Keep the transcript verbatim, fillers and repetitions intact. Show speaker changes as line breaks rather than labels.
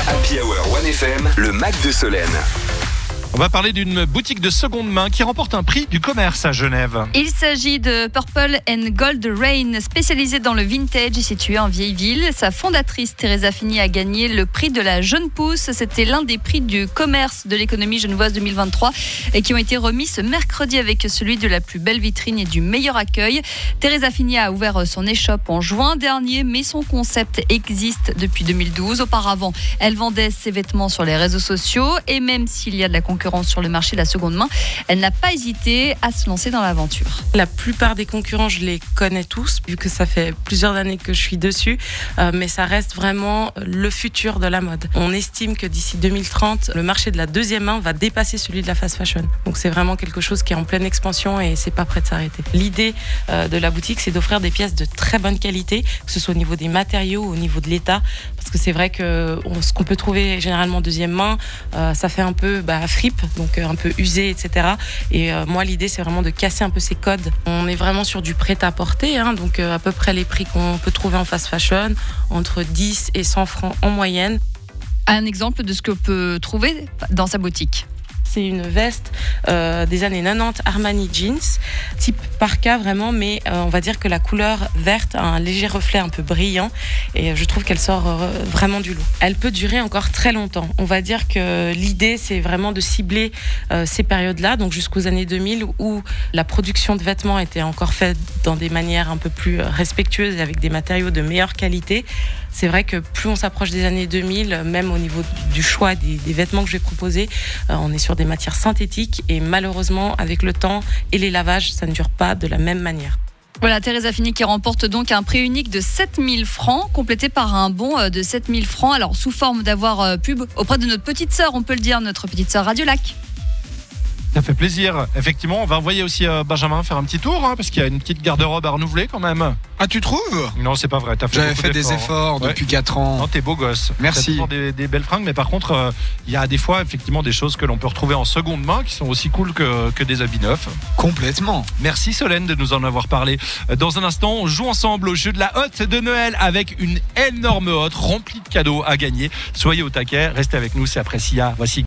Happy Hour One F M, le Mac de Solène.
On va parler d'une boutique de seconde main qui remporte un prix du commerce à Genève.
Il s'agit de Purple and Gold Rain, spécialisée dans le vintage et située en Vieilleville. Sa fondatrice, Teresa Fini, a gagné le prix de la jeune pousse. C'était l'un des prix du commerce de l'économie genevoise deux mille vingt-trois et qui ont été remis ce mercredi avec celui de la plus belle vitrine et du meilleur accueil. Teresa Fini a ouvert son échoppe en juin dernier, mais son concept existe depuis deux mille douze. Auparavant, elle vendait ses vêtements sur les réseaux sociaux et même s'il y a de la concurrence sur le marché de la seconde main, elle n'a pas hésité à se lancer dans l'aventure.
La plupart des concurrents, je les connais tous, vu que ça fait plusieurs années que je suis dessus, euh, mais ça reste vraiment le futur de la mode. On estime que d'ici deux mille trente, le marché de la deuxième main va dépasser celui de la fast fashion. Donc c'est vraiment quelque chose qui est en pleine expansion et c'est pas prêt de s'arrêter. L'idée euh, de la boutique, c'est d'offrir des pièces de très bonne qualité, que ce soit au niveau des matériaux, au niveau de l'état, parce que c'est vrai que on, ce qu'on peut trouver généralement en deuxième main, euh, ça fait un peu bah, fripe, donc un peu usé, et cetera. Et euh, moi, l'idée, c'est vraiment de casser un peu ces codes. On est vraiment sur du prêt-à-porter, hein, donc euh, à peu près les prix qu'on peut trouver en fast fashion, entre dix et cent francs en moyenne.
Un exemple de ce qu'on peut trouver dans sa boutique.
C'est une veste euh, des années quatre-vingt-dix Armani Jeans, type parka vraiment, mais euh, on va dire que la couleur verte a un léger reflet un peu brillant et je trouve qu'elle sort euh, vraiment du lot. Elle peut durer encore très longtemps. On va dire que l'idée, c'est vraiment de cibler euh, ces périodes-là, donc jusqu'aux années deux mille où la production de vêtements était encore faite dans des manières un peu plus respectueuses et avec des matériaux de meilleure qualité. C'est vrai que plus on s'approche des années deux mille, même au niveau du choix des, des vêtements que je vais proposer, euh, on est sur des matières synthétiques et malheureusement, avec le temps et les lavages, ça ne dure pas de la même manière.
Voilà, Teresa Fini qui remporte donc un prix unique de sept mille francs, complété par un bon de sept mille francs, alors sous forme d'avoir pub auprès de notre petite sœur, on peut le dire, notre petite sœur Radio Lac.
Ça fait plaisir. Effectivement, on va envoyer aussi euh, Benjamin faire un petit tour, hein, parce qu'il y a une petite garde-robe à renouveler quand même.
Ah, tu trouves ?
Non, c'est pas vrai. T'as fait
J'avais
beaucoup
fait des
d'efforts,
efforts
hein.
depuis
Ouais.
quatre ans.
Non, t'es beau gosse.
Merci.
T'as toujours des, des belles fringues, mais par contre, il euh, y a des fois effectivement des choses que l'on peut retrouver en seconde main qui sont aussi cool que, que des habits neufs.
Complètement.
Merci Solène de nous en avoir parlé. Dans un instant, on joue ensemble au jeu de la hotte de Noël avec une énorme hotte remplie de cadeaux à gagner. Soyez au taquet, restez avec nous, c'est après Sia. Voici